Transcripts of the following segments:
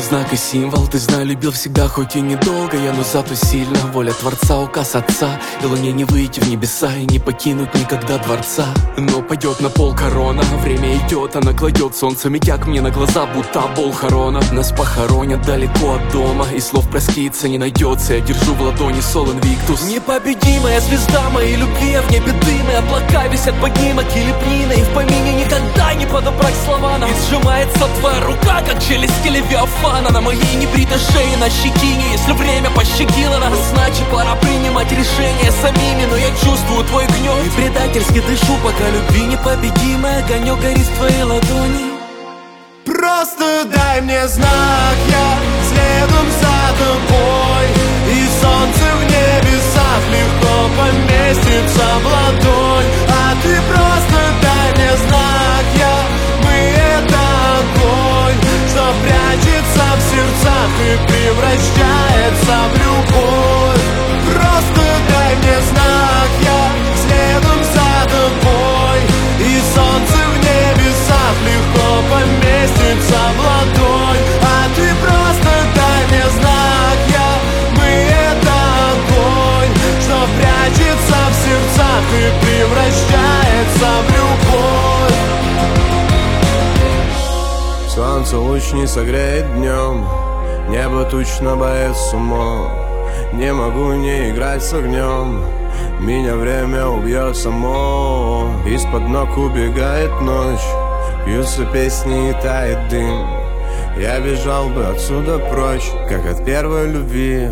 знак и символ. Ты знаю, любил всегда, хоть и недолго я, но зато сильно. Воля Творца, указ Отца, и луне не выйти в небеса и не покинуть никогда дворца. Но пойдет на пол корона, время идет, она кладет солнце медяк мне на глаза, будто бол хорона. Нас похоронят далеко от дома, и слов проститься не найдется. Я держу в ладони сол инвиктус. Непобедимая звезда моей любви, а в небе дым и облака висят под ним, и лепнина, и в помине никогда не подобрать слова нам. И сжимается твоя рука, как челюсти левиафана, на моей небритой шее, на щетине. Если время пощадило нас, значит пора принимать решения самими. Но я чувствую твой гнев и предательски дышу, пока любви непобедимый огонек горит в твоей ладони. Просто дай мне знак, я следом за тобой, и солнце в небесах легко поместится в ладонь. А ты просто дай мне знак, мы это огонь, что прячется в сердцах и превращается в любовь. Просто дай мне знак, я следом за тобой, и солнце в небесах легко поместится в ладонь. А ты просто дай мне знак, мы это огонь, что прячется в сердцах и превращается в любовь. Солнце луч не согреет днем, небо тучно боится умом. Не могу не играть с огнем, меня время убьет само. Из-под ног убегает ночь, бьются песни и тает дым. Я бежал бы отсюда прочь, как от первой любви.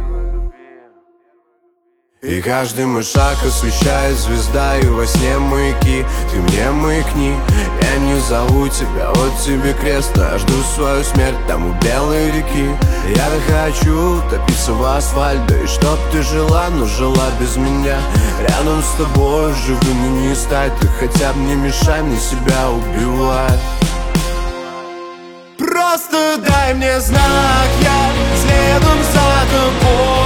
И каждый мой шаг освещает звезда, и во сне маяки. Ты мне маякни, я не зову тебя, вот тебе крест, а жду свою смерть там у белой реки. Я хочу топиться в асфальт, да и чтоб ты жила, но жила без меня. Рядом с тобой живым не стать, ты хотя бы не мешай мне себя убивать. Просто дай мне знак, я следом за тобой,